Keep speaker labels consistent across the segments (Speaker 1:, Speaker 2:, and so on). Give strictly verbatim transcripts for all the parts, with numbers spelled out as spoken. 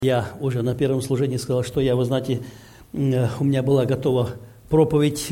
Speaker 1: Я уже на первом служении сказал, что я, вы знаете, у меня была готова проповедь,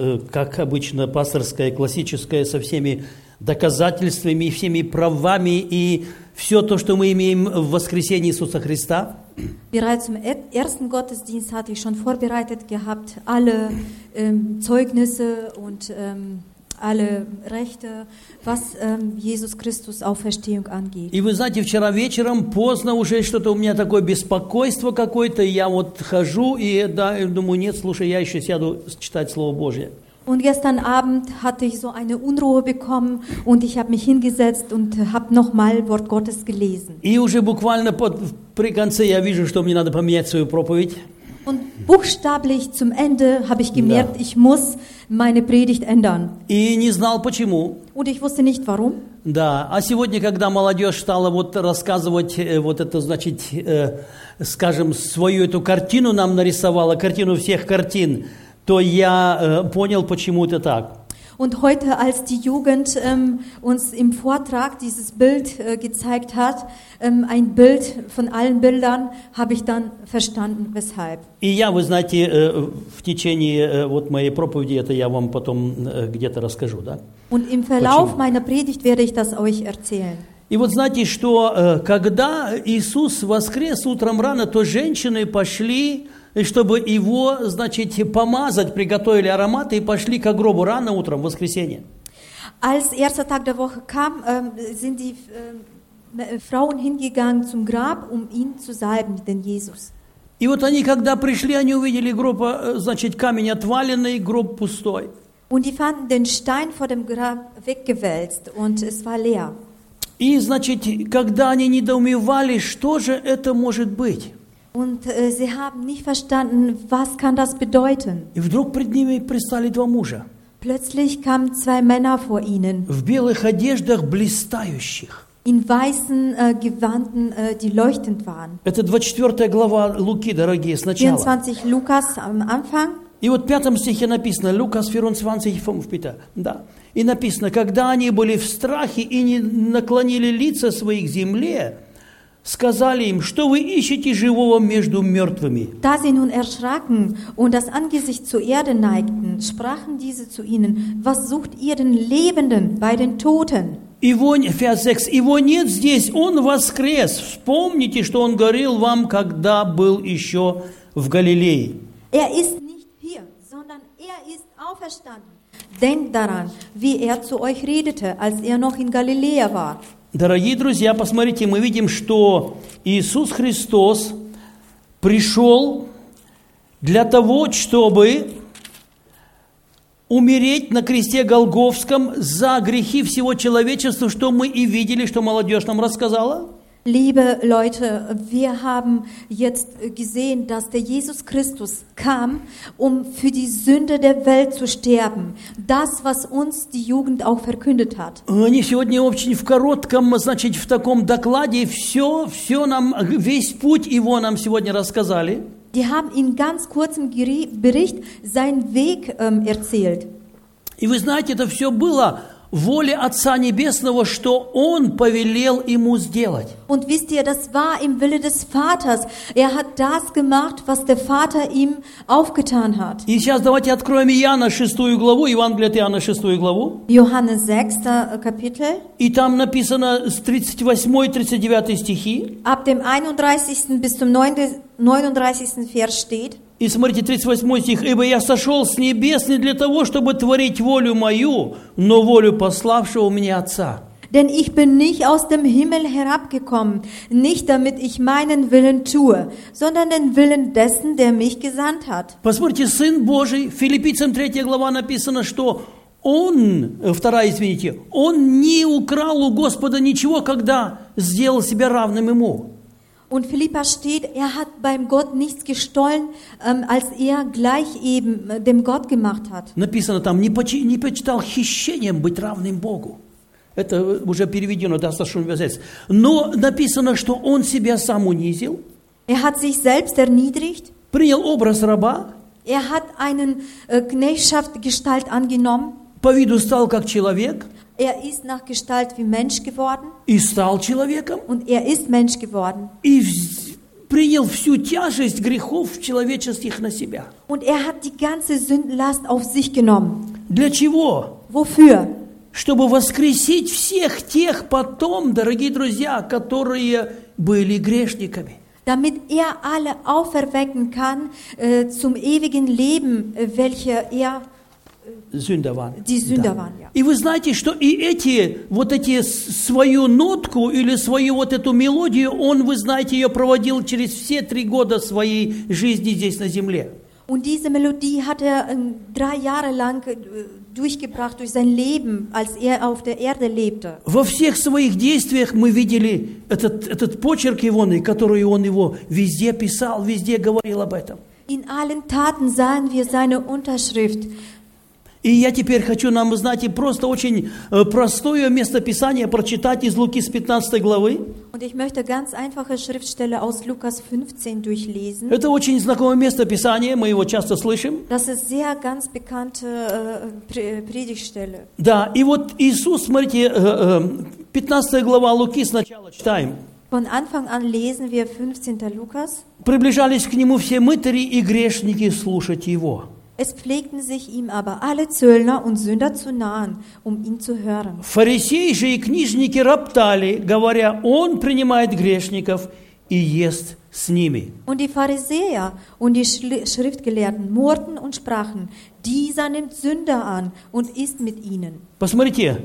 Speaker 1: как обычно, пасторская, классическая, со всеми доказательствами и всеми правами, и все то, что мы имеем в воскресении Иисуса Христа.
Speaker 2: Bereits im ersten Gottesdienst hatte ich schon vorbereitet gehabt, alle ähm, Zeugnisse und ähm, alle Rechte, was ähm, Jesus Christus Auferstehung angeht.
Speaker 1: И вы знаете, вчера вечером поздно уже что-то у меня такое беспокойство какое-то, и я вот хожу, и да, думаю, нет, слушай, я еще сяду читать Слово Божье.
Speaker 2: Und gestern Abend hatte ich so eine Unruhe bekommen und ich habe mich hingesetzt und habe nochmal Wort Gottes gelesen.
Speaker 1: И уже буквально под, при конце я вижу, что мне надо поменять свою проповедь.
Speaker 2: Und buchstäblich zum Ende habe ich gemerkt,
Speaker 1: Да.
Speaker 2: ich muss meine Predigt ändern.
Speaker 1: И не знал почему.
Speaker 2: Und ich wusste nicht warum.
Speaker 1: Да, а сегодня, когда молодежь стала вот рассказывать, э, вот это, значит, э, скажем, свою эту картину нам нарисовала, картину всех картин, то я э, понял, почему это так.
Speaker 2: Und heute, als die Jugend ähm, uns im Vortrag dieses Bild äh, gezeigt hat, ähm, ein Bild von allen Bildern, habe ich dann verstanden, weshalb.
Speaker 1: И я, вы знаете, э, в течение э, вот моей проповеди, это я вам потом э, где-то расскажу, да?
Speaker 2: Und im Verlauf
Speaker 1: Почему?
Speaker 2: meiner Predigt werde ich das euch erzählen.
Speaker 1: И вот знаете, что э, когда Иисус воскрес утром рано, то женщины пошли, чтобы его, значит, помазать, приготовили ароматы и пошли к гробу рано утром, в воскресенье.
Speaker 2: Als erster Tag der Woche kam, ähm, sind die äh, Frauen hingegangen zum Grab, um ihn zu salben, den Jesus.
Speaker 1: И вот они, когда пришли, они увидели гроб, э, значит, камень отваленный, гроб пустой.
Speaker 2: Und die fanden den Stein vor dem Grab weggewälzt und es war leer.
Speaker 1: И, значит, когда они недоумевали, что же это может быть?
Speaker 2: Und äh, sie haben nicht verstanden, was kann das bedeuten.
Speaker 1: И вдруг пред ними предстали два мужа
Speaker 2: Plötzlich kamen zwei Männer vor ihnen,
Speaker 1: в белых одеждах блистающих.
Speaker 2: in weißen äh, Gewanden, äh, die leuchtend waren.
Speaker 1: Это двадцать четвёртая глава Луки, дорогие, сначала.
Speaker 2: vierundzwanzig Lukas am Anfang.
Speaker 1: И вот в пятом стихе написано, Лукас vierundzwanzig, да, и написано, когда они были в страхе и не наклонили лица своих к земле, сказали им, что вы ищете живого между мертвыми.
Speaker 2: Da sie nun erschraken und das Angesicht zur Erde neigten, sprachen diese zu ihnen, was sucht ihr den Lebenden bei den Toten?
Speaker 1: Его, Vers sechs, его нет здесь, он воскрес. Вспомните, что он говорил вам, когда был еще в Галилее.
Speaker 2: Er ist nicht hier, sondern er ist auferstanden. Denkt daran, wie er zu euch redete, als er noch in Galiläa war.
Speaker 1: Дорогие друзья, посмотрите, мы видим, что Иисус Христос пришел для того, чтобы умереть на кресте Голгофском за грехи всего человечества, что мы и видели, что молодежь нам рассказала.
Speaker 2: Liebe Leute, wir haben jetzt gesehen, dass der Jesus Christus kam, um für die Sünde der Welt zu sterben. Das, was uns die Jugend auch verkündet hat.
Speaker 1: Они сегодня очень в коротком, значит, в таком докладе все, все нам, весь путь его нам сегодня рассказали.
Speaker 2: Die haben in ganz kurzem Bericht seinen Weg ähm, erzählt.
Speaker 1: И вы знаете, это все было воле Отца Небесного, что Он повелел ему сделать.
Speaker 2: Und wisst ihr, das war im Wille des Vaters. Er hat das gemacht, was der Vater ihm aufgetan hat.
Speaker 1: И сейчас давайте откроем Иоанна шестую главу, Евангелие от Иоанна шестую главу.
Speaker 2: Johannes sechster Kapitel.
Speaker 1: И там написано с тридцать восьмой тридцать девятый стихи.
Speaker 2: Ab dem einunddreißigsten bis zum neununddreißigsten Vers steht.
Speaker 1: И смотрите, тридцать восьмой стих. «Ибо я сошел с небес не для того, чтобы творить волю мою, но волю пославшего меня Отца».
Speaker 2: Denn ich bin nicht aus dem Himmel herabgekommen, nicht damit ich meinen Willen tue, sondern den Willen dessen, der mich gesandt hat.
Speaker 1: Посмотрите, Сын Божий, Филиппийцам третья глава написано, что Он, вторая, извините, Он не украл у Господа ничего, когда сделал себя равным Ему.
Speaker 2: Und Philippa steht, er hat beim Gott nichts gestohlen, ähm, als er gleich eben äh, dem Gott gemacht hat.
Speaker 1: Написано там, не, почи, не почитал хищением быть равным Богу. Это уже переведено достаточно übersetzt. Но написано, что он себя сам унизил.
Speaker 2: Er hat sich selbst erniedrigt.
Speaker 1: Принял образ раба.
Speaker 2: Er hat einen äh, Knechtschaftgestalt angenommen.
Speaker 1: По виду стал как человек.
Speaker 2: Er ist nach Gestalt wie Mensch geworden.
Speaker 1: И стал человеком.
Speaker 2: Und er ist Mensch geworden.
Speaker 1: И принял всю тяжесть грехов человеческих на себя.
Speaker 2: Und er hat die ganze Sündenlast auf sich genommen.
Speaker 1: Для чего?
Speaker 2: Wofür?
Speaker 1: Чтобы воскресить всех тех потом, дорогие друзья, которые были грешниками.
Speaker 2: Damit er alle auferwecken kann äh, zum ewigen Leben, äh, welche er
Speaker 1: Sünder waren.
Speaker 2: die Sünder
Speaker 1: Да.
Speaker 2: waren. Ja.
Speaker 1: И вы знаете, что и эти, вот эти с- свою нотку или свою вот эту мелодию, он, вы знаете, ее проводил через все три года своей жизни здесь на земле.
Speaker 2: Und diese Melodie hat er äh, drei Jahre lang äh, durchgebracht durch sein Leben, als er auf der Erde lebte.
Speaker 1: Во всех своих действиях мы видели этот, этот почерк его, который он его везде писал, везде говорил об этом.
Speaker 2: In allen Taten sahen wir seine Unterschrift.
Speaker 1: И я теперь хочу нам, знаете, просто очень э, простое местописание прочитать из Луки с пятнадцатой главы.
Speaker 2: Und ich möchte ganz einfache Schriftstelle aus Lukas fünfzehn durchlesen.
Speaker 1: Это очень знакомое местописание, мы его часто слышим.
Speaker 2: Das ist sehr ganz bekannte äh, Pre- Predigtstelle.
Speaker 1: Да, и вот Иисус, смотрите, э, э, пятнадцатая глава Луки, сначала читаем.
Speaker 2: Von Anfang an lesen wir fünfzehnten Lukas.
Speaker 1: «Приближались к Нему все мытари и грешники слушать Его».
Speaker 2: Es pflegten sich ihm aber alle Zöllner und Sünder zu nahen, um ihn zu hören.
Speaker 1: Фарисеи же и книжники роптали, говоря, Он принимает грешников и ест с ними.
Speaker 2: Und die Pharisäer und die Schli- Schriftgelehrten murrten und sprachen, dieser nimmt Sünder an und isst mit ihnen.
Speaker 1: Посмотрите,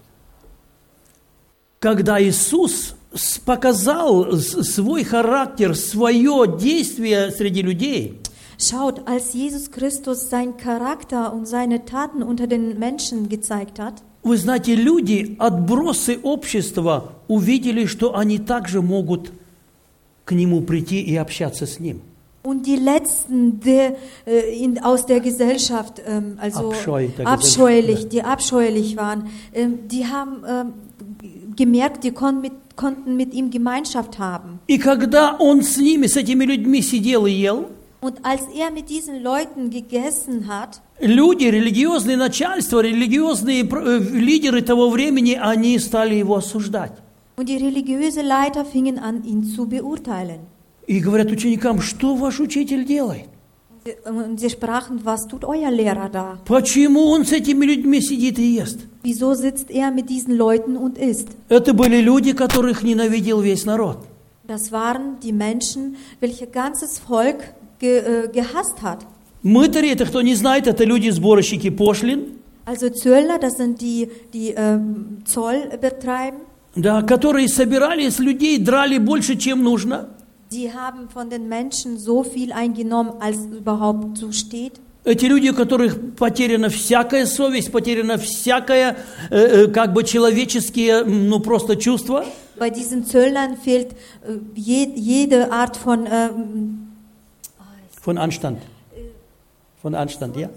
Speaker 1: когда Иисус с- показал с- свой характер, свое действие среди людей,
Speaker 2: Schaut, als Jesus Christus seinen Charakter und seine Taten unter den Menschen gezeigt hat,
Speaker 1: вы знаете, люди, отбросы общества, увидели, что они также могут к Нему прийти и общаться с Ним.
Speaker 2: und die Letzten der, äh, in, aus der Gesellschaft, ähm, also
Speaker 1: Abscheu der
Speaker 2: abscheulich,
Speaker 1: Gesellschaft,
Speaker 2: die abscheulich waren, ähm, die haben ähm, gemerkt, die kon mit, konnten mit ihm Gemeinschaft haben.
Speaker 1: И когда Он с ними, с этими людьми сидел и ел,
Speaker 2: Und als er mit diesen Leuten gegessen hat,
Speaker 1: люди, религиозное начальство, религиозные э, лидеры того времени, они стали Его осуждать.
Speaker 2: und die religiösen Leiter fingen an, ihn zu beurteilen.
Speaker 1: И говорят ученикам, что ваш учитель делает?
Speaker 2: Und sie sprachen, was tut euer Lehrer da?
Speaker 1: Почему он с этими людьми сидит и ест?
Speaker 2: Wieso sitzt er mit diesen Leuten und isst?
Speaker 1: Это были люди, которых ненавидел весь народ.
Speaker 2: Das waren die Menschen, welche ganzes Volk ge, äh, gehasst hat.
Speaker 1: Мытари, это кто не знает, это люди-сборщики пошлин,
Speaker 2: Also Zöllner, das sind die, die ähm, Zoll betreiben.
Speaker 1: да, которые собирали с людей, драли больше, чем нужно.
Speaker 2: Die haben von den Menschen so viel eingenommen, als überhaupt zusteht.
Speaker 1: Эти люди, у которых потеряна всякая совесть, потеряна всякое, э, э, как бы человеческие, ну, просто чувства.
Speaker 2: Bei diesen Zöllnern fehlt äh, je, jede Art von ähm,
Speaker 1: Von Anstand. Von Anstand, ja?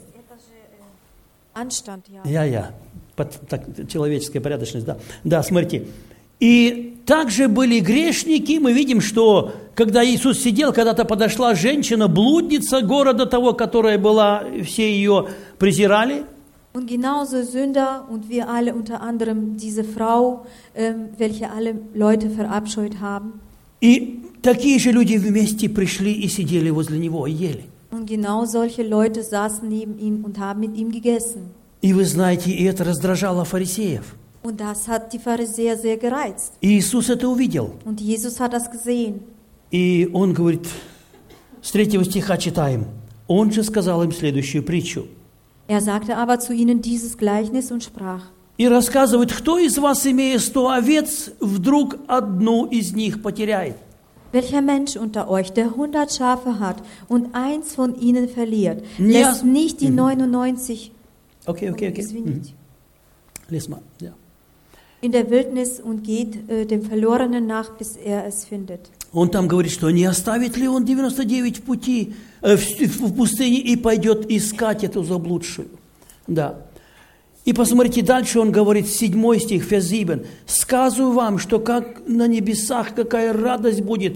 Speaker 2: Anstand, ja.
Speaker 1: Я, я. Под- так, человеческая порядочность, да. Да, смотрите. И также были грешники. Мы видим, что когда Иисус сидел, когда-то подошла женщина, блудница города того, которая была, все ее презирали.
Speaker 2: Und genauso Sünder und wir alle, unter anderem diese Frau, ähm, welche alle Leute verabscheut haben.
Speaker 1: И такие же люди вместе пришли и сидели возле него, и ели.
Speaker 2: Und genau solche Leute saßen neben ihm und haben mit ihm gegessen.
Speaker 1: И вы знаете, и это раздражало фарисеев.
Speaker 2: Und das hat die Pharisäer sehr gereizt.
Speaker 1: И Иисус это увидел.
Speaker 2: Und Jesus hat das gesehen.
Speaker 1: И Он говорит, с третьего стиха читаем, Он же сказал им следующую притчу.
Speaker 2: Er sagte aber zu ihnen dieses Gleichnis und sprach,
Speaker 1: И рассказывает, кто из вас, имея сто овец, вдруг одну из них потеряет?
Speaker 2: welcher Mensch unter euch, der hundert Schafe hat und eins von ihnen verliert,
Speaker 1: Ja.
Speaker 2: lässt nicht die neunundneunzig
Speaker 1: Окей, окей, окей.
Speaker 2: извините,
Speaker 1: Лес mal, ja.
Speaker 2: in der Wildnis und geht äh, dem Verlorenen nach, bis er es findet.
Speaker 1: Он там говорит, что не оставит ли он девяносто девять в пути, э, в, в пустыне и пойдет искать эту заблудшую. Да. И посмотрите, дальше он говорит, седьмой стих, Vers sieben. «Сказываю вам, что как на небесах какая радость будет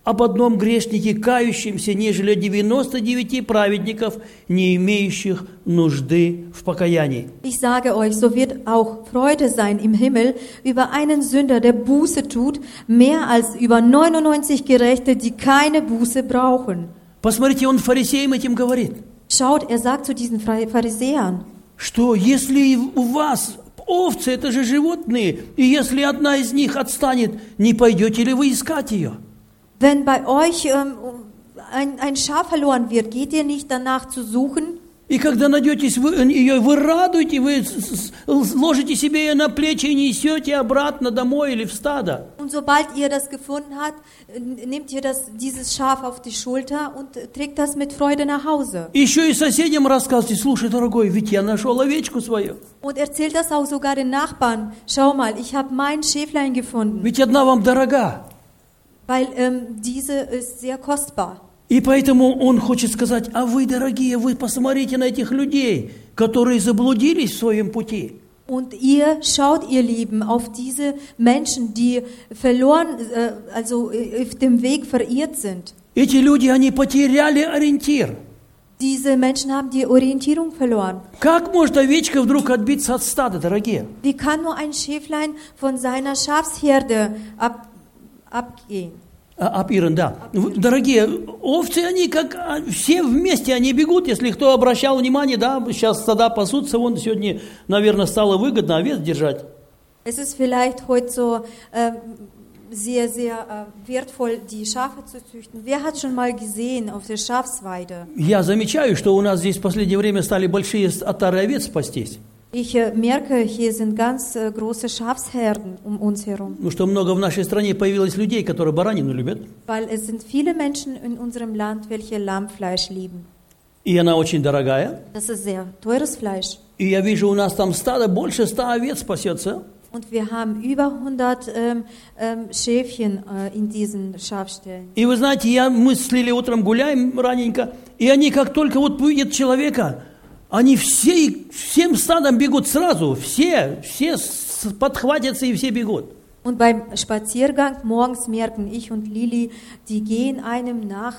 Speaker 1: об одном грешнике, кающемся, нежели о девяноста девяти праведников, не имеющих нужды в покаянии.
Speaker 2: Ich sage euch, so wird auch Freude sein im Himmel über einen Sünder, der Buße tut, mehr als über neunundneunzig Gerechte, die keine Buße brauchen.
Speaker 1: Посмотрите, он фарисеям этим говорит,
Speaker 2: Schaut, er sagt zu diesen Pharisäern,
Speaker 1: что если у вас овцы, это же животные, и если одна из них отстанет, не пойдете ли вы искать ее?
Speaker 2: wenn bei euch ähm, ein, ein Schaf verloren wird, geht ihr nicht danach zu suchen?
Speaker 1: И когда найдетесь вы, ее, вы радуете, вы с- с- ложите себе ее на плечи и несете обратно домой или в стадо.
Speaker 2: Und sobald ihr das gefunden habt, äh, nehmt ihr das, dieses Schaf auf die Schulter und äh, trägt das mit Freude nach Hause.
Speaker 1: Еще и соседям рассказывайте, слушай, дорогой, ведь я нашел овечку свою.
Speaker 2: Und erzählt das auch sogar den Nachbarn. Schau mal, ich habe mein Schäflein gefunden,
Speaker 1: Ведь одна вам дорога.
Speaker 2: weil ähm, diese ist sehr kostbar.
Speaker 1: И поэтому он хочет сказать, а вы, дорогие, вы посмотрите на этих людей, которые заблудились в своем пути.
Speaker 2: Und ihr schaut, ihr Lieben, auf diese Menschen, die verloren, äh, also äh, auf dem Weg verirrt sind.
Speaker 1: Эти люди, они потеряли ориентир.
Speaker 2: Diese Menschen haben die Orientierung verloren.
Speaker 1: Как может овечка вдруг отбиться от стада, дорогие?
Speaker 2: Wie kann nur ein Schäflein von seiner Schafsherde ab, abgehen?
Speaker 1: А, Апирен, да. В- Дорогие, овцы, они как а, все вместе, они бегут. Если кто обращал внимание, да, сейчас стада пасутся, вон сегодня, наверное, стало выгодно овец держать.
Speaker 2: Es ist vielleicht heute so äh, sehr, sehr äh, wertvoll, die Schafe zu züchten. Wer hat schon mal gesehen auf der Schafsweide?
Speaker 1: Я замечаю, что у нас здесь в последнее время стали большие отары овец пастись.
Speaker 2: Ich äh, merke, hier sind ganz äh, große Schafsherden um uns herum,
Speaker 1: Ну что много в нашей стране появилось людей, которые баранину любят.
Speaker 2: weil es sind viele Menschen in unserem Land, welche Lammfleisch lieben.
Speaker 1: И она очень dорогая.
Speaker 2: Das ist sehr teures Fleisch.
Speaker 1: И я вижу, у нас там стадо, больше ста овец пасется.
Speaker 2: Und wir haben über hundert ähm, ähm, Schäfchen äh, in diesen Schafställen.
Speaker 1: И вы знаете, я, мы с Лилей утром гуляем раненько, и они как только вот увидят человека, они все, всем стадом бегут сразу, все, все с- подхватятся и все бегут.
Speaker 2: Und beim Spaziergang morgens merken ich und Lili, die gehen einem nach.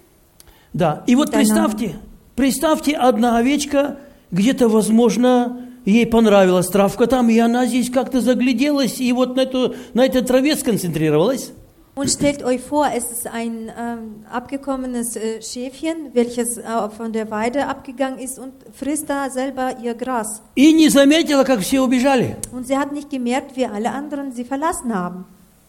Speaker 1: Да, и вот представьте, представьте, одна овечка, где-то, возможно, ей понравилась травка там, и она здесь как-то загляделась, и вот на, эту, на этой траве сконцентрировалась.
Speaker 2: Und stellt euch vor, es ist ein ähm, abgekommenes äh, Schäfchen, welches äh, von der Weide abgegangen ist und frisst da selber ihr Gras.
Speaker 1: И не заметила, как все убежали.
Speaker 2: Und sie hat nicht gemerkt, wie alle anderen sie verlassen haben.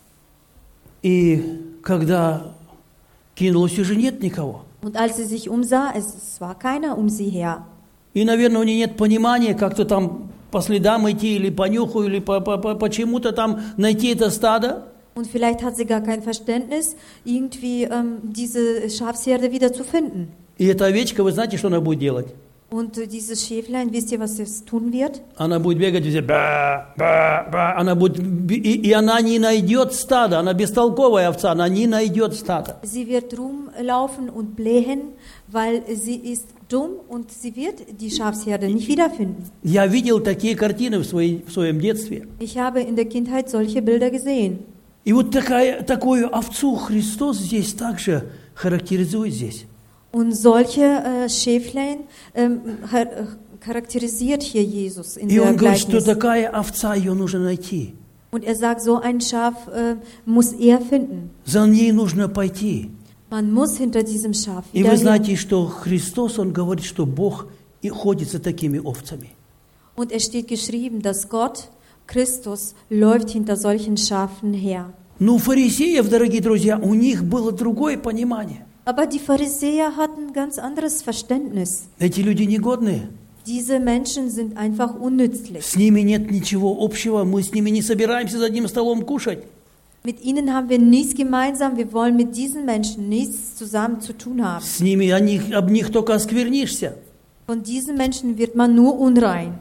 Speaker 1: И когда кинулась, уже нет никого.
Speaker 2: Und als sie sich umsah, es, es war keiner um sie her.
Speaker 1: И, наверное, у нее нет понимания, как-то там по следам идти, или по нюху, или по, по, по, по чему-то там найти это стадо.
Speaker 2: Und vielleicht hat sie gar kein Verständnis, irgendwie ähm, diese Schafsherde wieder zu finden.
Speaker 1: И эта овечка, вы знаете, что она будет делать?
Speaker 2: Und äh, dieses Schäflein, wisst ihr, was es tun wird?
Speaker 1: Она будет бегать везде, ба, ба, ба. Она будет, и, и она не найдет стада, она бестолковая овца, она не найдет стада.
Speaker 2: Sie wird rumlaufen und blähen, weil sie ist dumm und sie wird die Schafsherde nicht wiederfinden.
Speaker 1: Я видел такие картины в, своей, в своем детстве.
Speaker 2: Ich habe in der Kindheit solche Bilder gesehen.
Speaker 1: И вот такая, такую овцу Христос здесь также характеризует здесь.
Speaker 2: Und solche äh, Schäflein ähm, char charakterisiert hier Jesus in
Speaker 1: И
Speaker 2: der
Speaker 1: он говорит, что
Speaker 2: Gleichnis.
Speaker 1: такая овца, ее нужно найти.
Speaker 2: Und er sagt, so ein Schaf äh, muss er finden.
Speaker 1: За ней нужно пойти.
Speaker 2: Man muss hinter diesem Schaf
Speaker 1: И вы
Speaker 2: wieder hin.
Speaker 1: знаете, что Христос, Он говорит, что Бог и ходит за такими овцами.
Speaker 2: Und es steht geschrieben, dass Gott, Christus, läuft hinter solchen Schafen her.
Speaker 1: Но у фарисеев, дорогие друзья, у них было другое понимание.
Speaker 2: Aber die Pharisäer hatten ganz anderes Verständnis.
Speaker 1: Эти люди негодные.
Speaker 2: Diese Menschen sind einfach unnützlich.
Speaker 1: С ними нет ничего общего. Мы с ними не собираемся за одним столом кушать.
Speaker 2: Mit ihnen haben wir nichts gemeinsam. Wir wollen mit diesen Menschen nichts zusammen zu tun haben.
Speaker 1: С ними о них, об них только осквернишься.
Speaker 2: Von diesen Menschen wird man nur unrein.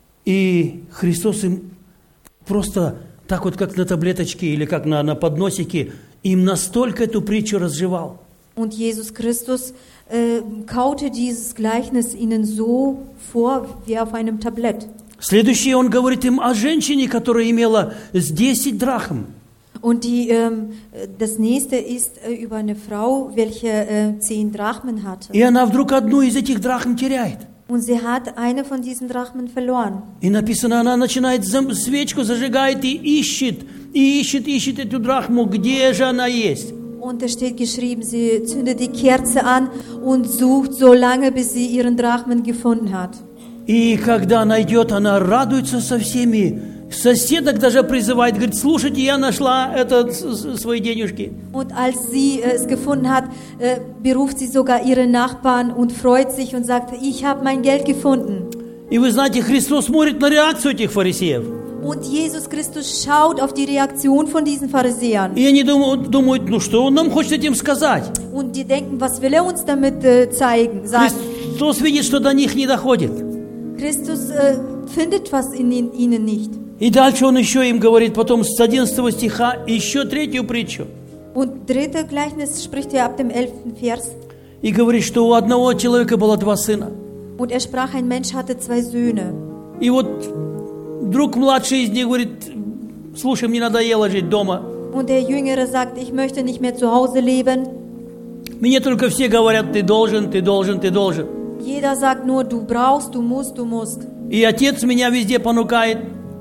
Speaker 1: И Христос им просто так вот, как на таблеточке или как на, на подносике, им настолько эту притчу разжевал.
Speaker 2: Und Jesus Christus äh, kaute dieses Gleichnis ihnen so vor wie auf einem Tablett.
Speaker 1: Следующее, он говорит им о женщине, которая имела с десять драхм.
Speaker 2: Und die, ähm, das nächste ist äh, über eine Frau, welche äh, zehn Drachmen hatte.
Speaker 1: И она вдруг одну из этих драхм теряет.
Speaker 2: Und sie hat eine von diesen Drachmen verloren.
Speaker 1: И написано, она начинает зам- свечку зажигает и ищет, и ищет, ищет эту драхму, где же она есть.
Speaker 2: Und es steht geschrieben, sie zündet die Kerze an und sucht so lange, bis sie ihren Drachmen gefunden hat.
Speaker 1: И когда найдет, она радуется со всеми. Соседок даже призывает, говорит, слушайте, я нашла это, свои денежки.
Speaker 2: Und als sie äh, es gefunden hat, äh, beruft sie sogar ihre Nachbarn und freut sich und sagt, ich habe mein Geld gefunden.
Speaker 1: И вы знаете, Христос смотрит на реакцию этих фарисеев.
Speaker 2: Und Jesus Christus schaut auf die Reaktion von diesen Pharisäern.
Speaker 1: И они думают, думают, ну что он нам хочет этим сказать?
Speaker 2: Und die denken, was will er uns damit äh, zeigen, sagen?
Speaker 1: Христос видит, что до них не доходит.
Speaker 2: Christus äh, findet was in ihn, ihnen nicht.
Speaker 1: И дальше он еще им говорит, потом с одиннадцатого стиха, еще третью притчу.
Speaker 2: Und dritte Gleichnis spricht er ab dem elften Vers.
Speaker 1: И говорит, что у одного человека было два сына.
Speaker 2: Und er sprach, ein Mensch hatte zwei Söhne.
Speaker 1: И вот друг младший из них говорит, слушай, мне надоело жить дома.
Speaker 2: Und der Jüngere sagt, ich möchte nicht mehr zu Hause leben.
Speaker 1: Мне только все говорят, ты должен, ты должен, ты должен.
Speaker 2: Jeder sagt nur, du brauchst, du musst, du musst.
Speaker 1: И отец меня везде понукает.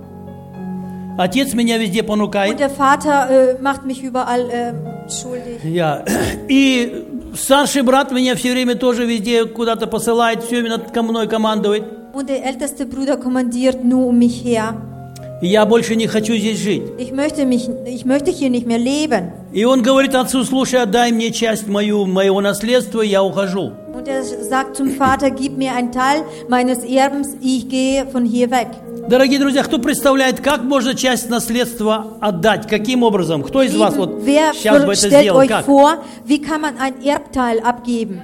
Speaker 1: Отец меня везде
Speaker 2: Und
Speaker 1: понукает.
Speaker 2: der Vater äh, macht mich überall äh, schuldig.
Speaker 1: Я. И старший брат меня все время тоже везде куда-то посылает, все именно ко мной командует.
Speaker 2: Und der älteste Bruder kommandiert nur um mich her.
Speaker 1: И я больше не хочу здесь жить.
Speaker 2: Ich möchte, mich, ich möchte hier nicht mehr leben.
Speaker 1: И он говорит отцу, слушай, отдай мне часть мою, моего наследства, я ухожу.
Speaker 2: Und er sagt zum Vater, gib mir einen Teil meines Erbens, ich gehe von hier weg.
Speaker 1: Дорогие друзья, кто представляет, как можно часть наследства отдать? Каким образом? Кто из вас вот
Speaker 2: Wer
Speaker 1: сейчас бы это
Speaker 2: stellt
Speaker 1: сделал?
Speaker 2: euch
Speaker 1: Как?
Speaker 2: vor, wie kann man ein Erbteil abgeben?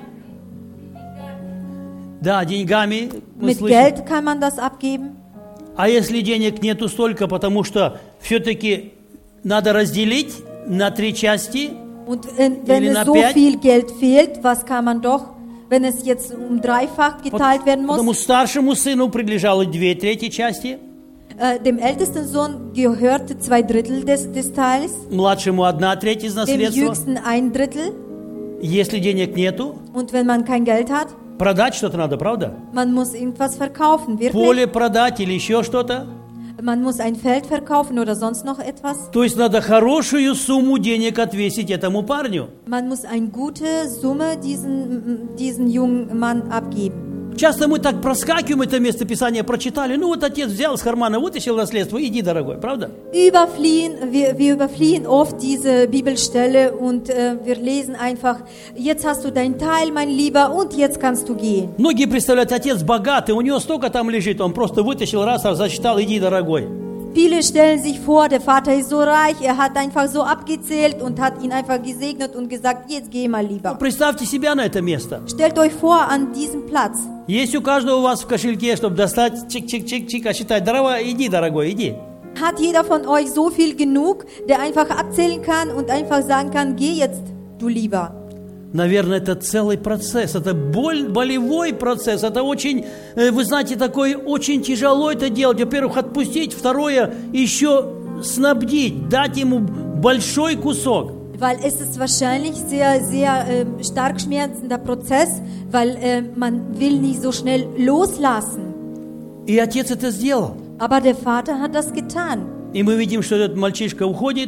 Speaker 1: Да, деньгами. Мы
Speaker 2: Mit
Speaker 1: слышим.
Speaker 2: Geld kann man das abgeben.
Speaker 1: А если денег нету столько, потому что все-таки надо разделить на три части,
Speaker 2: Und äh, wenn
Speaker 1: Или
Speaker 2: es
Speaker 1: на
Speaker 2: so
Speaker 1: пять.
Speaker 2: viel Geld fehlt, was kann man doch, wenn es jetzt um dreifach geteilt werden muss?
Speaker 1: потому старшему сыну принадлежало две трети части,
Speaker 2: Äh, dem ältesten Sohn gehörte zwei Drittel des, des Teils,
Speaker 1: младшему одна треть из
Speaker 2: dem
Speaker 1: наследства.
Speaker 2: jüngsten ein Drittel.
Speaker 1: Если денег нету,
Speaker 2: Und wenn man kein Geld hat,
Speaker 1: продать что-то надо, правда?
Speaker 2: man muss irgendwas verkaufen, wirklich.
Speaker 1: Поле продать или еще что-то.
Speaker 2: Man muss ein Feld verkaufen oder sonst noch etwas.
Speaker 1: То есть надо хорошую сумму денег отвесить этому парню.
Speaker 2: Man muss eine gute Summe diesen, diesen jungen Mann abgeben.
Speaker 1: Часто мы так проскакиваем это место Писания, прочитали, ну вот отец взял с кармана, вытащил наследство, иди, дорогой, правда?
Speaker 2: Überfliehen, wir, wir überfliehen oft diese Bibelstelle und äh, wir lesen einfach, jetzt hast du deinen Teil, mein Lieber, und jetzt kannst du gehen.
Speaker 1: Многие представляют, отец богатый, у него столько там лежит, он просто вытащил раз, зачитал, иди, дорогой.
Speaker 2: Viele stellen sich vor, der Vater ist so reich, er hat einfach so abgezählt und hat ihn einfach gesegnet und gesagt, jetzt geh mal lieber.
Speaker 1: Представьте себя на это место.
Speaker 2: Stellt euch vor an diesem Platz.
Speaker 1: Есть у каждого у вас в кошельке, чтобы достать, чик-чик-чик-чик, а считать, дорогой, иди, дорогой, иди.
Speaker 2: Hat jeder von euch so viel genug, der einfach abzählen kann und einfach sagen kann, geh jetzt, du Lieber.
Speaker 1: Наверное, это целый процесс, это боль, болевой процесс, это очень, вы знаете, такой очень тяжело это делать. Во-первых, отпустить, второе, еще снабдить, дать ему большой кусок.
Speaker 2: Weil es ist wahrscheinlich sehr, sehr äh, stark schmerzender Prozess, weil äh, man will nicht so schnell loslassen.
Speaker 1: И отец это сделал.
Speaker 2: Aber der Vater hat das getan.
Speaker 1: И мы видим, что этот мальчишка уходит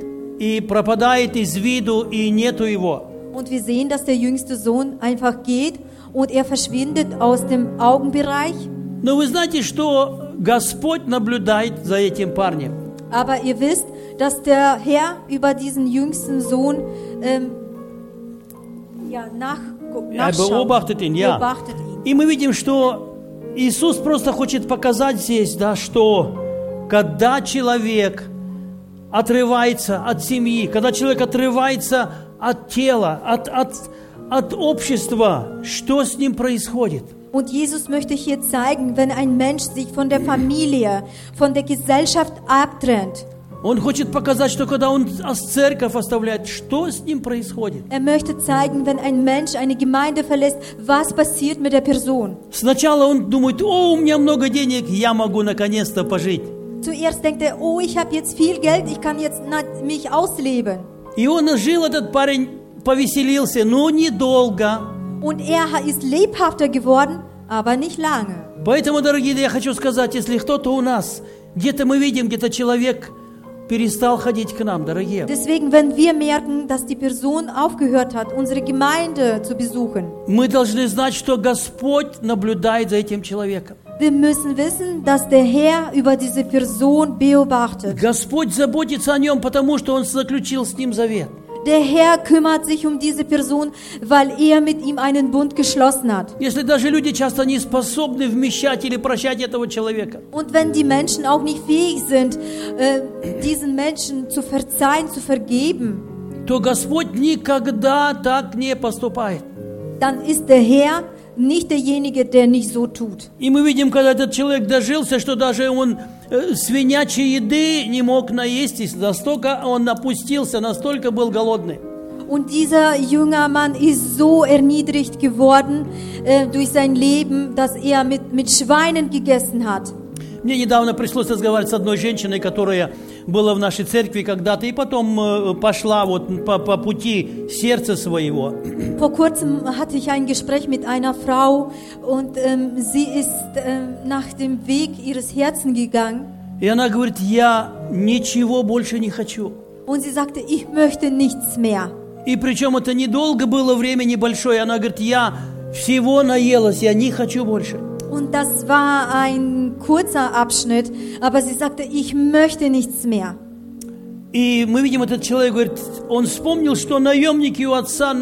Speaker 1: и пропадает из виду, и нету его.
Speaker 2: Und wir sehen, dass der jüngste Sohn einfach geht und er verschwindet aus dem Augenbereich.
Speaker 1: Но вы знаете, что Господь наблюдает за этим парнем.
Speaker 2: Aber ihr wisst, dass der Herr über diesen jüngsten Sohn ähm, ja, nach, nachschaut,
Speaker 1: beobachtet ihn, ja.
Speaker 2: beobachtet ihn.
Speaker 1: И мы видим, что Иисус просто хочет показать здесь, да, что когда человек отрывается от семьи, когда человек отрывается от тела, от, от, от общества, что с ним происходит?
Speaker 2: Und Jesus möchte hier zeigen, wenn ein Mensch sich von der Familie, von der Gesellschaft abtrennt.
Speaker 1: Он хочет показать, что когда он церковь оставляет, что с ним происходит?
Speaker 2: Er möchte zeigen, wenn ein Mensch eine Gemeinde verlässt, was passiert mit der Person.
Speaker 1: Сначала он думает, о, у меня много денег, я могу наконец-то пожить.
Speaker 2: Zuerst denkt er, oh, ich habe jetzt viel Geld, ich kann jetzt na- mich ausleben.
Speaker 1: И он жил, этот парень, повеселился, но недолго.
Speaker 2: Und er ha- ist lebhafter geworden, aber nicht lange.
Speaker 1: Поэтому, дорогие, я хочу сказать, если кто-то у нас, где-то мы видим, где-то человек перестал ходить к нам, дорогие.
Speaker 2: Deswegen, wenn wir merken, dass die Person aufgehört hat, unsere Gemeinde zu besuchen,
Speaker 1: Мы должны знать, что Господь наблюдает за этим человеком.
Speaker 2: wir müssen wissen, dass der Herr über diese Person beobachtet.
Speaker 1: Господь заботится о нем, потому что Он заключил с ним завет.
Speaker 2: Der Herr kümmert sich um diese Person, weil er mit ihm einen Bund geschlossen hat.
Speaker 1: Если даже люди часто не способны вмещать или прощать этого человека,
Speaker 2: Und wenn die Menschen auch nicht fähig sind, äh, diesen Menschen zu verzeihen, zu vergeben,
Speaker 1: то Господь никогда так не поступает.
Speaker 2: dann ist der Herr nicht derjenige, der nicht so tut.
Speaker 1: И мы видим, когда этот человек дожился, что даже он э, свинячьей еды не мог наесть, настолько он опустился, настолько был голодный.
Speaker 2: Und dieser junger Mann ist so erniedrigt geworden äh, durch sein Leben, dass er mit, mit Schweinen gegessen hat.
Speaker 1: Мне недавно пришлось разговаривать с одной женщиной, которая была в нашей церкви когда-то, и потом э, пошла вот по, по пути сердца своего.
Speaker 2: Vor kurzem hatte ich ein Gespräch mit einer Frau und ähm, sie ist ähm, nach dem Weg ihres Herzens gegangen.
Speaker 1: И она говорит, я ничего больше не хочу.
Speaker 2: Und sie sagte, ich möchte nichts mehr.
Speaker 1: И причем это недолго было, время небольшое. Она говорит, я всего наелась, я не хочу больше.
Speaker 2: Und das war ein kurzer Abschnitt, aber sie sagte, ich möchte nichts mehr.
Speaker 1: И мы видим, этот человек, говорит, он вспомнил, что наемники у отца,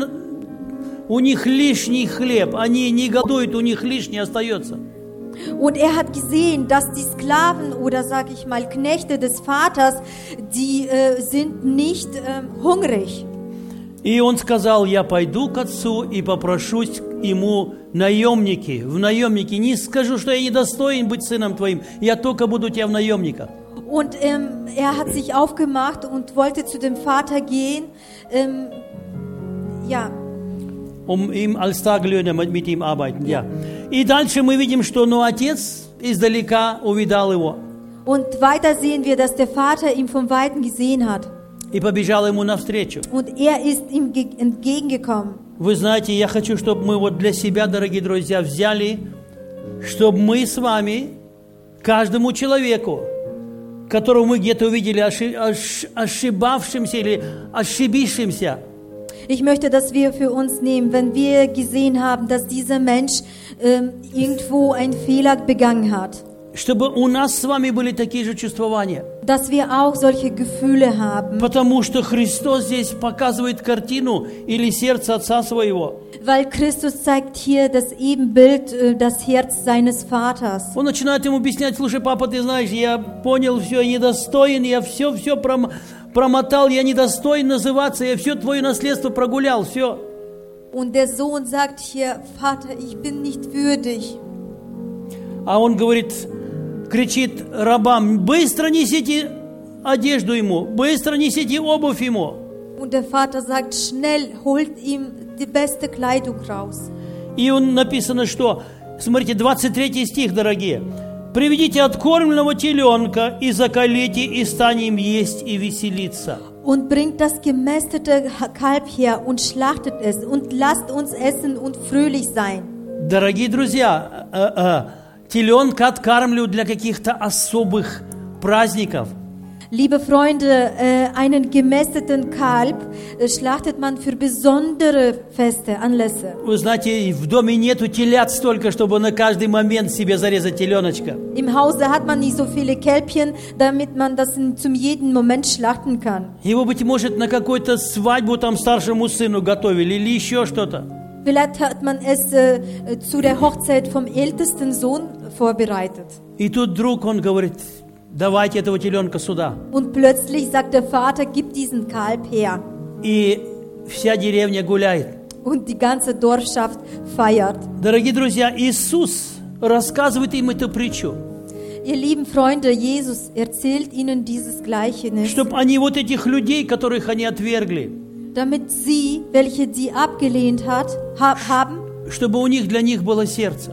Speaker 1: у них лишний хлеб, они не голодуют, у них лишний остается.
Speaker 2: Und er hat gesehen, dass die Sklaven oder sag ich mal Knechte des Vaters, die äh, sind nicht äh, hungrig.
Speaker 1: И он сказал, я пойду к отцу и попрошусь ему наемники, в наемники. Не скажу, что я недостоин быть сыном твоим, я только буду у тебя в наемниках.
Speaker 2: Und ähm, er hat sich aufgemacht und wollte zu dem Vater gehen, ähm, ja,
Speaker 1: Um ihm als Tagelöhner mit ihm arbeiten, ja. И дальше мы видим, что ну, отец издалека увидал его.
Speaker 2: Und weiter sehen wir, dass der Vater ihn vom Weiten gesehen hat.
Speaker 1: И побежал ему навстречу.
Speaker 2: Und er ist ihm ge- entgegengekommen.
Speaker 1: Вы знаете, я хочу, чтобы мы вот для себя, дорогие друзья, взяли, чтобы мы с вами, каждому человеку, которого мы где-то увидели ошиб- ош- ошибавшимся или ошибившимся,
Speaker 2: Ich möchte, dass wir für uns nehmen, wenn wir gesehen haben, dass dieser Mensch ähm, irgendwo einen Fehler begangen hat,
Speaker 1: чтобы у нас с вами были такие же чувствования.
Speaker 2: dass wir auch solche Gefühle haben.
Speaker 1: Потому что Христос здесь показывает картину или сердце Отца Своего.
Speaker 2: Weil Christus zeigt hier das Ebenbild, äh, das Herz seines Vaters.
Speaker 1: Он начинает ему объяснять, слушай, папа, ты знаешь, я понял все, я недостоин, я все-все промотал, я недостоин называться, я все твое наследство прогулял, все.
Speaker 2: Und der Sohn sagt hier, Vater, ich bin nicht würdig.
Speaker 1: А он говорит, кричит рабам, быстро несите одежду ему, быстро несите обувь ему.
Speaker 2: Und der Vater sagt, schnell, holt ihm die beste Kleidung raus.
Speaker 1: И он написано, что, смотрите, двадцать третий стих, дорогие. «Приведите откормленного теленка и заколите, и стань им есть и веселиться».
Speaker 2: Und bringt das gemästete Kalb her und schlachtet es und lasst uns essen und fröhlich sein.
Speaker 1: Дорогие друзья, э, э, теленка откармливают для каких-то особых праздников.
Speaker 2: Liebe Freunde, äh, einen gemästeten Kalb äh, schlachtet man für besondere Feste, Anlässe.
Speaker 1: Вы знаете, в доме нету телят столько, чтобы на каждый момент себе зарезать теленочка.
Speaker 2: Im Hause hat man nicht so viele Kälbchen, damit man das in, zum jeden Moment schlachten kann.
Speaker 1: Его, быть может, на какую-то свадьбу там старшему сыну готовили или еще что-то.
Speaker 2: Vielleicht hat man es äh, zu der Hochzeit vom ältesten Sohn vorbereitet.
Speaker 1: И тут вдруг он говорит, давайте этого теленка сюда.
Speaker 2: Und plötzlich sagt der Vater, gib diesen Kalb her.
Speaker 1: И вся деревня гуляет.
Speaker 2: Und die ganze Dorfschaft feiert.
Speaker 1: Дорогие друзья, Иисус рассказывает им эту притчу,
Speaker 2: Ihr lieben Freunde, Jesus erzählt ihnen dieses Gleichnis,
Speaker 1: чтобы они вот этих людей, которых они отвергли,
Speaker 2: damit sie, welche sie abgelehnt hat, ha- haben,
Speaker 1: чтобы у них для них было сердце.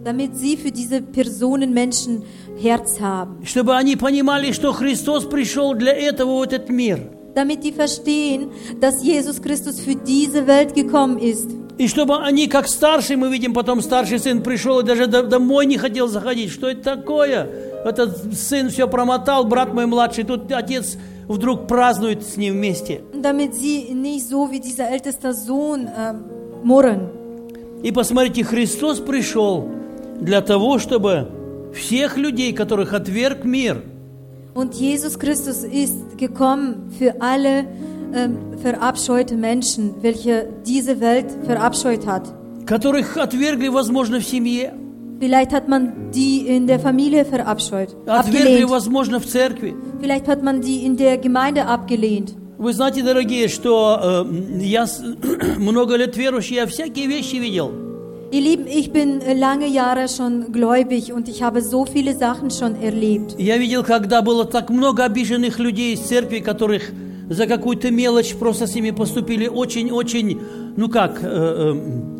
Speaker 2: damit sie für diese Personen Menschen Herz haben.
Speaker 1: Чтобы они понимали, что Христос пришел для этого в этот мир.
Speaker 2: Damit die verstehen, dass Jesus Christus für diese Welt gekommen ist.
Speaker 1: И чтобы они, как старший, мы видим, потом старший сын пришел и даже домой не хотел заходить. Что это такое? Этот сын все промотал, брат мой младший, тут отец вдруг празднует с ним вместе.
Speaker 2: Damit sie nicht so wie dieser älteste Sohn äh, murren.
Speaker 1: И посмотрите, Христос пришел для того, чтобы всех людей, которых отверг мир,
Speaker 2: Und Jesus Christus ist gekommen für alle ähm, verabscheute Menschen, welche diese Welt verabscheut hat.
Speaker 1: которых отвергли, возможно, в семье,
Speaker 2: Vielleicht hat man die in der Familie verabscheut,
Speaker 1: отвергли,
Speaker 2: abgelehnt.
Speaker 1: возможно, в церкви.
Speaker 2: Vielleicht hat man die in der Gemeinde abgelehnt.
Speaker 1: Вы знаете, дорогие, что э, я с- много лет верующий, я всякие вещи видел.
Speaker 2: Ihr Lieben, ich bin äh, lange Jahre schon gläubig und ich habe so viele Sachen schon erlebt.
Speaker 1: Я видел, когда было так много обиженных людей из церкви, которых за какую-то мелочь просто с ними поступили очень-очень, ну как, э,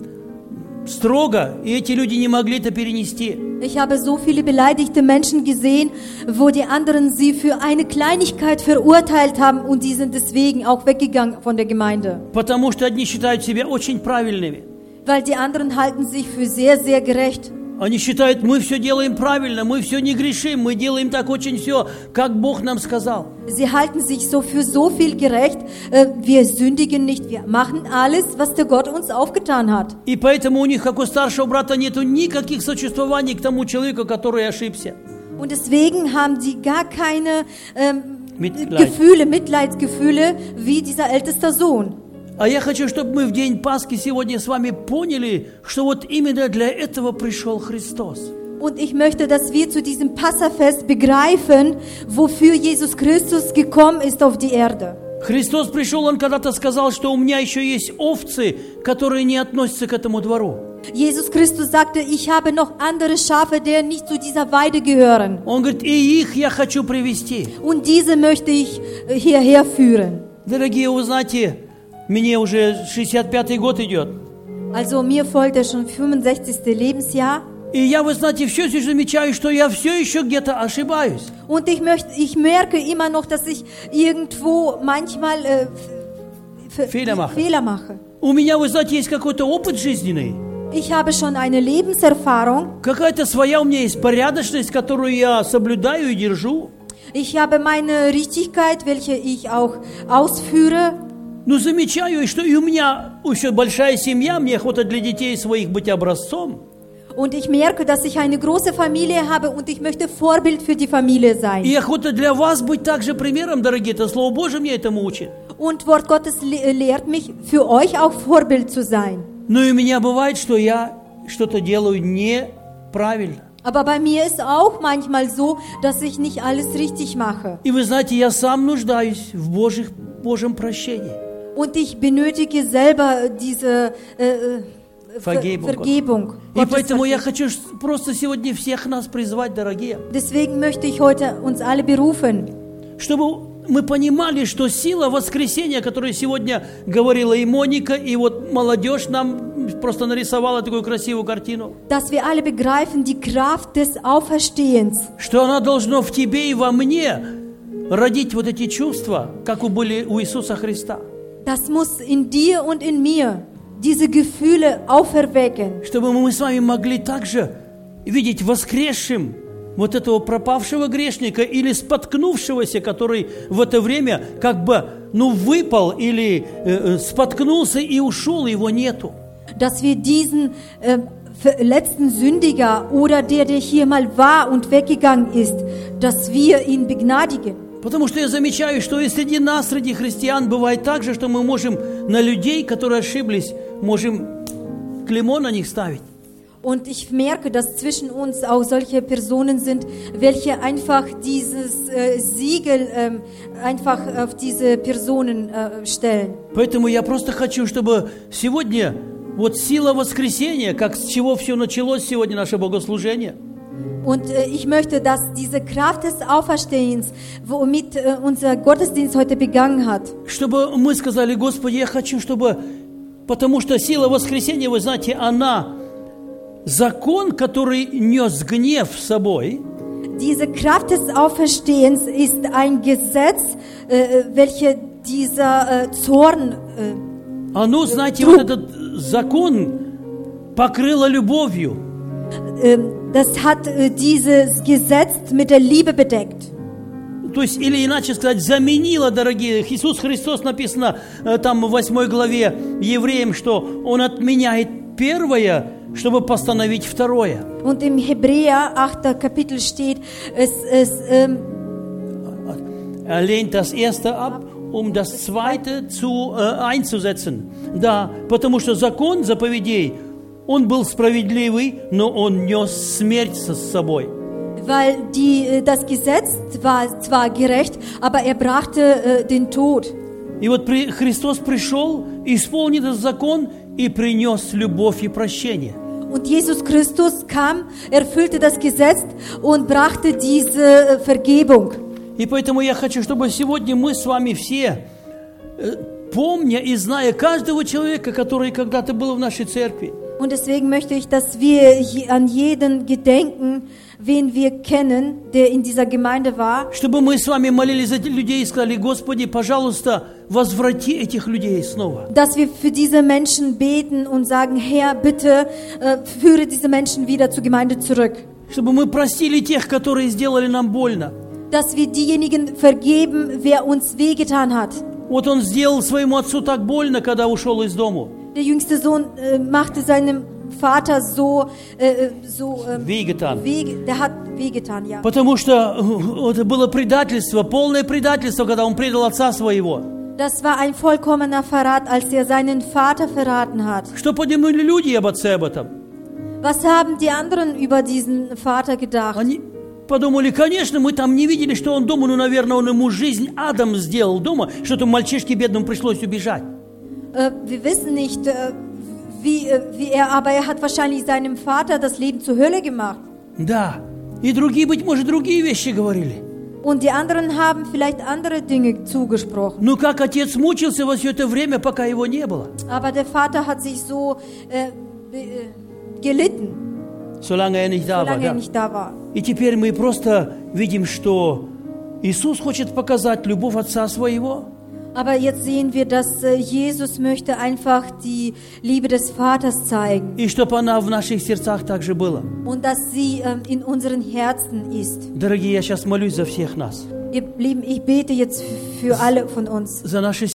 Speaker 1: э, строго, и эти люди не могли это перенести.
Speaker 2: Ich habe so viele beleidigte Menschen gesehen, wo die anderen sie für eine Kleinigkeit verurteilt haben und die sind deswegen auch weggegangen von der Gemeinde.
Speaker 1: Потому что одни считают себя очень правильными.
Speaker 2: Weil die anderen halten sich für sehr, sehr gerecht.
Speaker 1: Они считают, мы все делаем правильно, мы все не грешим, мы делаем так очень все, как Бог нам сказал.
Speaker 2: Sie halten sich so für so viel gerecht. Äh, wir sündigen nicht, wir machen alles, was der Gott uns aufgetan hat.
Speaker 1: И поэтому у них, как у старшего брата, нету никаких сочувствований к тому человеку, который ошибся.
Speaker 2: Und deswegen haben die gar keine ähm,
Speaker 1: Mitleid.
Speaker 2: Gefühle, Mitleidsgefühle wie dieser älteste Sohn.
Speaker 1: А я хочу, чтобы мы в день Пасхи сегодня с вами поняли, что вот именно для этого пришел Христос.
Speaker 2: Und ich möchte, dass wir zu diesem Passafest begreifen, wofür Jesus Christus gekommen ist auf die Erde.
Speaker 1: Христос пришел, Он когда-то сказал, что у меня еще есть овцы, которые не относятся к этому двору.
Speaker 2: Jesus Christus sagte, ich habe noch andere Schafe, die nicht zu dieser Weide gehören.
Speaker 1: Он говорит, и их я хочу привести.
Speaker 2: Und diese möchte ich äh, hierher führen.
Speaker 1: Дорогие, вы знаете, мне уже шестьдесят пятый год идет.
Speaker 2: Also mir folgte schon fünfundsechzigste Lebensjahr.
Speaker 1: И я, вы знаете, все еще замечаю, что я все еще где-то ошибаюсь.
Speaker 2: Und ich, möchte, ich merke immer noch, dass ich irgendwo manchmal äh, f-
Speaker 1: Fehler mache.
Speaker 2: Fehler mache.
Speaker 1: У меня, вы знаете, есть какой-то опыт жизненный.
Speaker 2: Ich habe schon eine Lebenserfahrung.
Speaker 1: Какая-то своя у меня есть порядочность, которую я соблюдаю и держу.
Speaker 2: Ich habe meine Richtigkeit, welche ich auch ausführe.
Speaker 1: Но замечаю, что и у меня еще большая семья, мне охота для детей своих быть образцом.
Speaker 2: Und ich merke, dass ich eine große Familie habe und ich möchte Vorbild für die Familie sein.
Speaker 1: И охота для вас быть также примером, дорогие. Это Слово Божие меня этому учит.
Speaker 2: Und Wort Gottes le- lehrt mich, für euch auch Vorbild zu sein.
Speaker 1: Но и у меня бывает, что я что-то делаю неправильно.
Speaker 2: Aber bei mir ist auch manchmal so, dass ich nicht alles richtig mache.
Speaker 1: И вы знаете, я сам нуждаюсь в Божьих, Божьем прощении.
Speaker 2: Und ich benötige selber diese äh, Ver
Speaker 1: Vergebung.
Speaker 2: Vergebung.
Speaker 1: И
Speaker 2: Gottes
Speaker 1: поэтому я
Speaker 2: Vergebung.
Speaker 1: хочу просто сегодня всех нас призвать, дорогие,
Speaker 2: Deswegen möchte ich heute uns alle berufen,
Speaker 1: чтобы мы понимали, что сила воскресения, которую сегодня говорила и Моника, и вот молодежь нам просто нарисовала такую красивую картину,
Speaker 2: dass wir alle begreifen die Kraft des Auferstehens,
Speaker 1: что она должна в тебе и во мне родить вот эти чувства, как у были у Иисуса Христа.
Speaker 2: das muss in dir und in mir diese Gefühle auferwecken,
Speaker 1: Чтобы мы с вами могли также видеть воскресшим вот этого пропавшего грешника или споткнувшегося, который в это время как бы, ну, выпал или э, э, споткнулся и ушел, его нету.
Speaker 2: dass wir diesen äh, letzten Sündiger oder der, der hier mal war und weggegangen ist, dass wir ihn begnadigen.
Speaker 1: Потому что я замечаю, что и среди нас, среди христиан, бывает так же, что мы можем на людей, которые ошиблись, можем клеймо на них ставить.
Speaker 2: Und ich merke, dass zwischen uns auch solche Personen sind, welche einfach dieses äh, Siegel ähm, einfach auf diese Personen äh, stellen.
Speaker 1: Поэтому я просто хочу, чтобы сегодня вот сила воскресения, как с чего все началось сегодня наше богослужение,
Speaker 2: Und äh, ich möchte, dass diese Kraft des Auferstehens, womit äh, unser Gottesdienst heute begangen hat,
Speaker 1: чтобы мы сказали, Господи, я хочу, чтобы, потому что сила воскресения, вы знаете, она закон, который нес гнев с собой,
Speaker 2: Diese Kraft des Auferstehens ist ein Gesetz, äh, welche dieser äh, Zorn äh,
Speaker 1: оно, знаете, вот этот закон покрыло любовью.
Speaker 2: äh, das hat äh, dieses Gesetz mit der Liebe bedeckt.
Speaker 1: То есть, или иначе сказать, заменило, дорогие. Иисус Христос написано э, там в восьмой главе Евреям, что Он отменяет первое, чтобы постановить второе.
Speaker 2: Und im Hebräer achter Kapitel steht, es, es ähm,
Speaker 1: Er lehnt das erste ab, um das zweite zu, äh, einzusetzen. Да, потому что закон заповедей, он был справедливый, но он нес смерть с собой.
Speaker 2: weil die, das Gesetz war zwar gerecht, aber er brachte äh, den Tod.
Speaker 1: И вот при, Христос пришел, исполнил этот закон и принес любовь и прощение.
Speaker 2: Und Jesus Christus kam, erfüllte das Gesetz und brachte diese Vergebung.
Speaker 1: И поэтому я хочу, чтобы сегодня мы с вами все, помня и зная каждого человека, который когда-то был в нашей церкви,
Speaker 2: Und deswegen möchte ich, dass wir an jeden gedenken, wen wir kennen, der in dieser Gemeinde war.
Speaker 1: чтобы мы с вами молились за людей и сказали: Господи, пожалуйста, возврати этих людей снова.
Speaker 2: Dass wir für diese Menschen beten und sagen: Herr, bitte äh, führe diese Menschen wieder zur Gemeinde zurück.
Speaker 1: Чтобы мы простили тех, которые сделали нам больно.
Speaker 2: Dass wir diejenigen vergeben, wer uns wehgetan hat.
Speaker 1: Вот он сделал своему отцу так больно, когда ушел из дому.
Speaker 2: Der jüngste Sohn äh, machte seinem Vater so, äh, so äh,
Speaker 1: Wehgetan.
Speaker 2: weh, der hat wehgetan, ja.
Speaker 1: Потому что это было предательство, полное предательство, когда он предал отца своего.
Speaker 2: Das war ein vollkommener Verrat, als er seinen Vater verraten hat.
Speaker 1: Что подумали люди об отце об этом?
Speaker 2: Was haben die anderen über diesen Vater gedacht?
Speaker 1: Они подумали: конечно, мы там не видели, что он дома, ну, наверное, он ему жизнь адом сделал дома, что-то мальчишке бедному пришлось убежать.
Speaker 2: Äh, wir wissen nicht, äh, wie, äh, wie er, aber er hat wahrscheinlich seinem Vater das Leben zur Hölle gemacht.
Speaker 1: Да, и другие, быть может, другие вещи говорили.
Speaker 2: Und die anderen haben vielleicht andere Dinge zugesprochen.
Speaker 1: Ну, как отец мучился во все это время, пока его не было.
Speaker 2: Aber der Vater hat sich so äh, be, äh, gelitten,
Speaker 1: Solange er nicht da war.
Speaker 2: solange er
Speaker 1: Да.
Speaker 2: nicht da war.
Speaker 1: И теперь мы просто видим, что Иисус хочет показать любовь Отца Своего.
Speaker 2: Aber jetzt sehen wir, dass äh, Jesus möchte einfach die Liebe des Vaters zeigen
Speaker 1: И чтобы она в наших сердцах также была.
Speaker 2: und dass sie äh, in unseren Herzen ist.
Speaker 1: Дорогие, я сейчас молюсь за всех нас.
Speaker 2: Ihr Lieben, ich bete jetzt für alle von uns.
Speaker 1: За наши